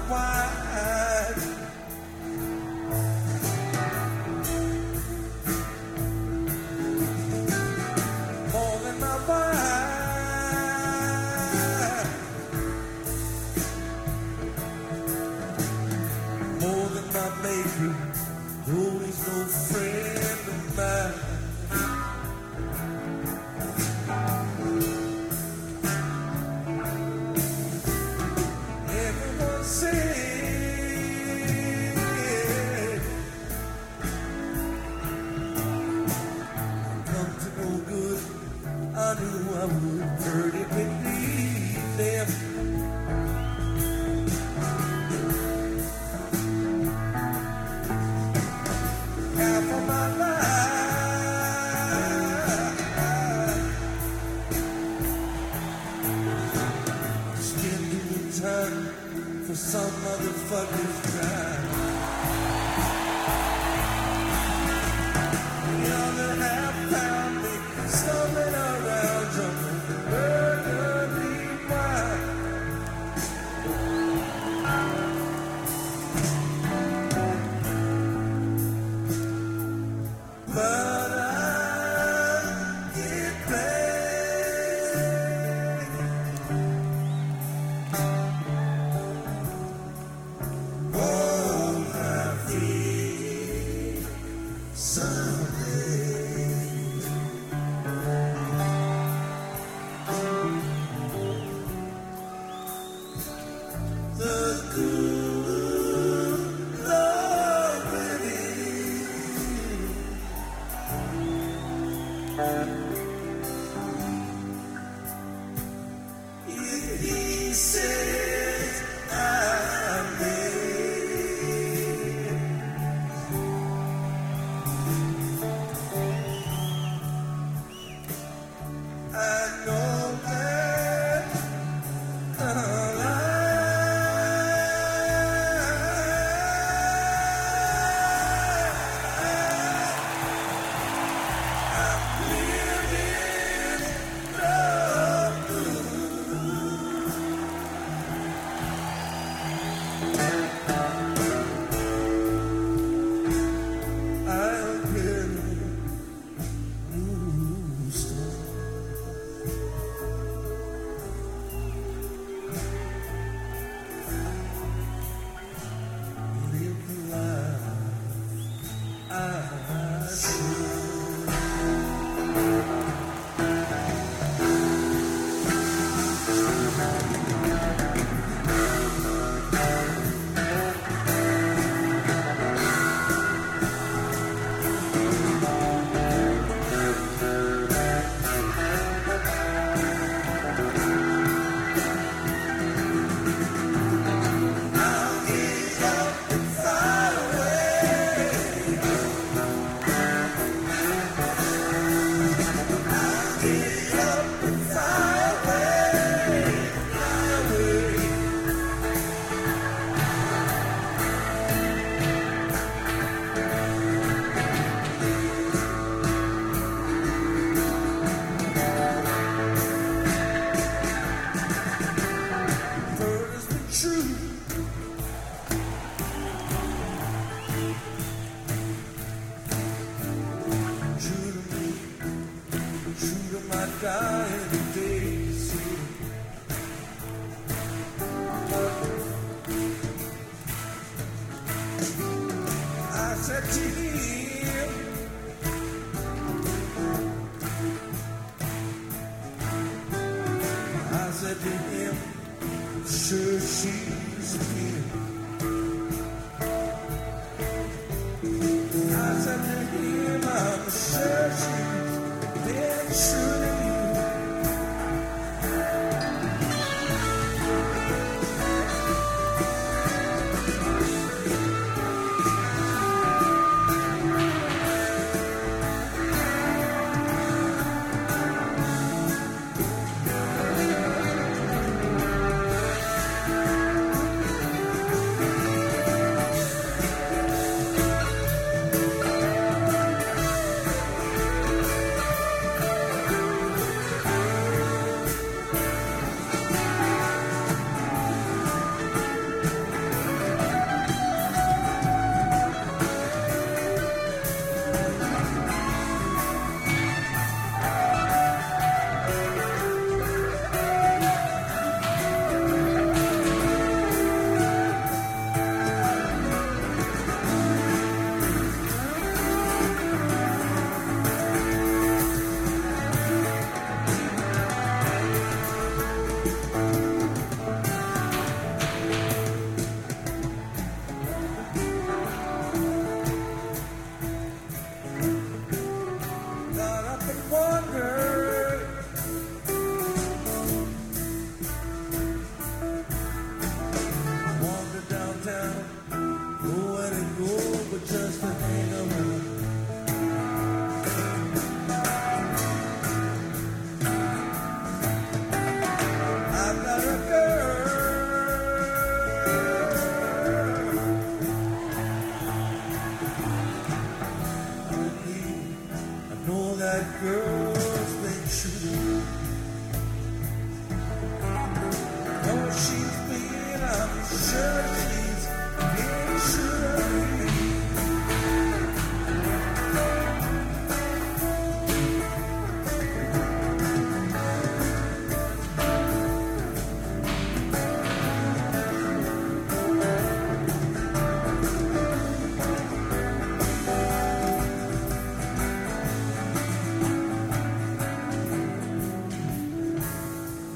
wife. More than my wife. More than my maker. Though he's no friend of mine. Everyone said come to no good. I knew I would hurt it beneath them. Half of my life spent doing time for some motherfucker's crime. The other half found me stumbling around jumping the burgundy wine. But I get back. On my feet someday. The good Lord if he says I'm dead, I know that I'm living love. I'll get used to live the life I should. I'll get up and fly away. I'll get up and fly away, fly away. Word has been true. True to me, true to my dying days. I said to him, I said to him, sure she's here. I said to him, I'm sure she's been true to you. that girl's been true.